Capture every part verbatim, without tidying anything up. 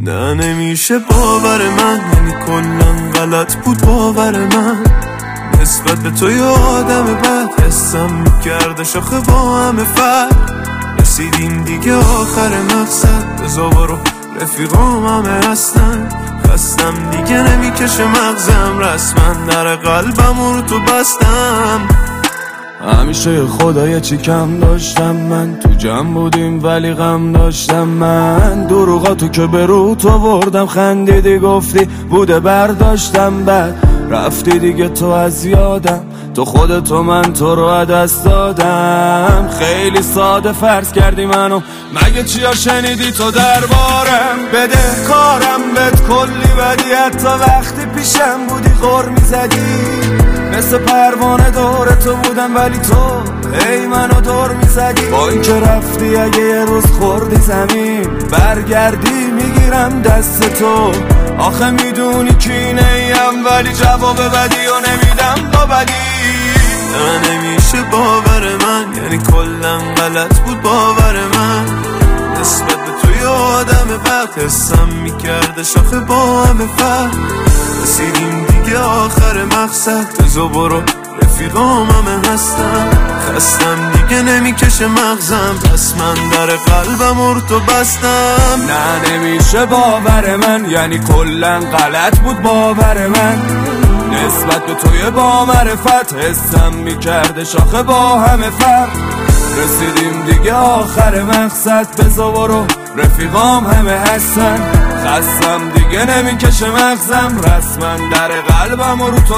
نه نمیشه باور من، یعنی کلن غلط بود باور من نسبت به تو. یه آدم بد حسم میکرده شاخه با همه فرق. رسیدیم دیگه آخر مقصد، بزا برو رفیقام همه هستن. خستم دیگه نمیکشه مغزم، رسما در قلبم رو تو بستم. همیشه خدای چی کم داشتم من، تو جمع بودیم ولی غم داشتم من. دروغاتو که به رو تو وردم، خندیدی گفتی بوده برداشتم، بعد رفتی دیگه تو از یادم. تو خودتو من تو رو دست دادم. خیلی ساده فرض کردی منو، مگه چیا شنیدی تو دربارم؟ بده کارم بهت کلی بدی، حتی وقتی پیشم بودی غر میزدی. مثل پروانه دور تو بودم ولی تو ای منو دور میزدی. با این که رفتی اگه یه روز خوردی زمین، برگردی میگیرم دست تو. آخه میدونی کینه ایم ولی جواب بدی و نمیدم با بدی. نه نمیشه باور من، یعنی کلن غلط بود باور من نسبت به تو. یه آدم بد حسم میکرده شاخه با همه فرق. رسیدیم دیگه آخر مقصد، بزا برو رفیقام همه هستن. خستم دیگه نمیکشه مغزم، پس من در قلبم رو تو بستم. نه نمیشه باور من، یعنی کلن غلط بود باور من نسبت به توی با معرفت. حسم میکرده شاخه با همه فرق. رسیدیم دیگه آخر مقصد، بزا برو رفیقام همه هستن. خستم دیگه نمیکشه مغزم، رسما در قلبم رو تو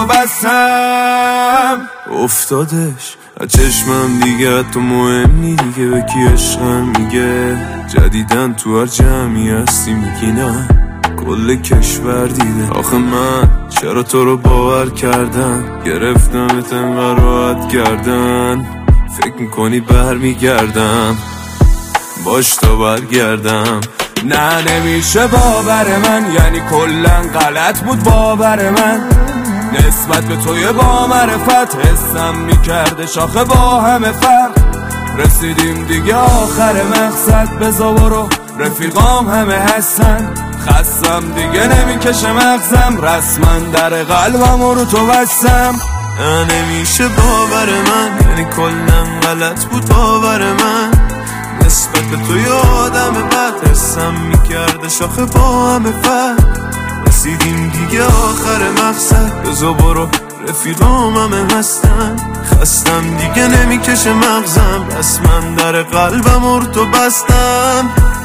بستم. افتادش از چشمم دیگه، تو مهمی دیگه به کی عشقم میگه. جدیدن تو هر جمعی هستی میگی نه، کل کشور دیده. آخه من چرا تو رو باور کردم، گرفتمت انقدر راحت کردن. فکر میکنی برمیگردم، باش تا برگردم. نه نمیشه باور من، یعنی کلن غلط بود باور من نسبت به توی با معرفت. حسم میکرده شاخه با همه فرق. رسیدیم دیگه آخر مقصد، بزا برو رفیقام همه هستن. خستم دیگه نمیکشه مغزم، رسما در قلبم رو تو بستم. نه نمیشه باور من، یعنی کلن غلط بود باور من نسبت به تو. یه آدم بد حسم میکرده شاخه با همه فرق. رسیدیم دیگه آخر مقصد، بزا برو رفیقام همه هستن. خستم دیگه نمیکشه مغزم، پس من در قلبم رو تو بستم.